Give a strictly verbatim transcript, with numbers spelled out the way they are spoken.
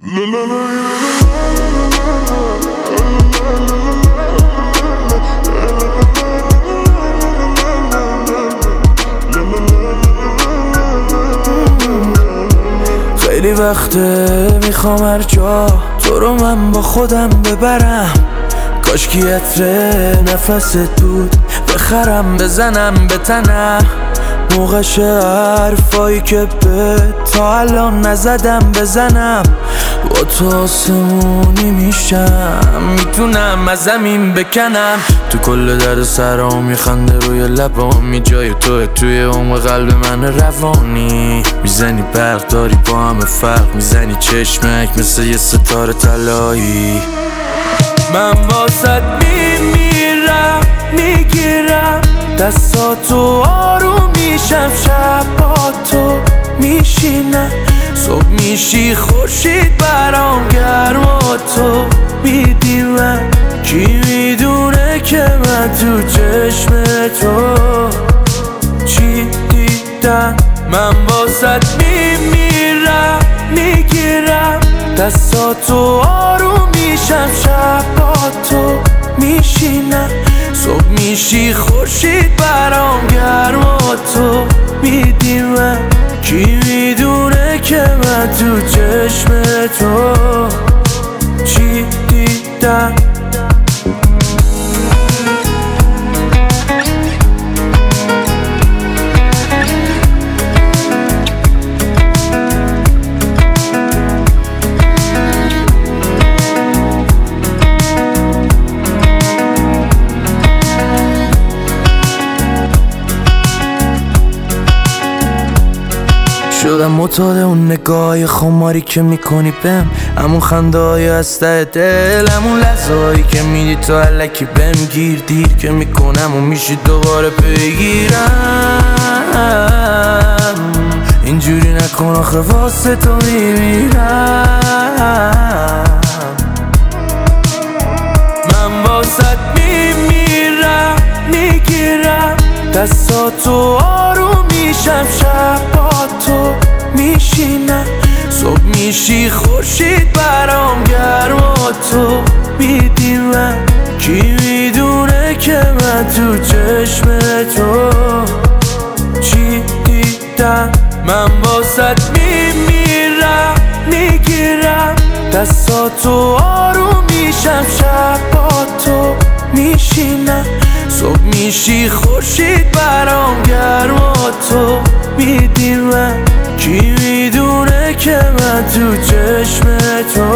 خیلی وقته میخوام هر جا تو رو من با خودم ببرم، کاش کی عطر نفست بود بخرم بزنم به تنم، موقعش حرفایی که به تا الان نزدم بزنم. با تو آسمونی میشم، میتونم از زمین بکنم. تو کل درد سرام میخنده روی لبامی، جای توه توی عمق قلب من روانی. میزنی برق داری با همه فرق، میزنی چشمک مثل یه ستاره طلایی. من واسط میمیرم میگیرم دستاتو، آروم میشم شب با تو میشینم. صبح میشی خورشید برام گرم و تو میدی من، کی میدونه که من تو چشم تو چی دیدم. من واسط میمیرم میگیرم دستاتو، آروم میشم شب با تو میشینم. صبح میشی خورشید برام گرم و تو میدی من، کی میدونه که من تو چشم تو چی دیدم. شدم معتاد اون نگاه خماری که میکنی بهم، همون خنده های از ته دل، همون لحظه هایی که میدی تو الکی بهم گیر. دیر که میکنم و میشی دوباره بگیرم، اینجوری نکن آخه واسه تو میمیرم. من واسط میمیرم میگیرم دستاتو، آروم میشم شب با تو میشینم. صبح میشی خورشید برام گرم و تو میدی من، کی میدونه که من تو چشم تو چی دیدم. من واسط میمیرم میگیرم دستاتو، آروم میشم شب با تو میشینم. صبح میشی خورشید برام گرم و تو میدی من، کی میدونه که من تو چشم تو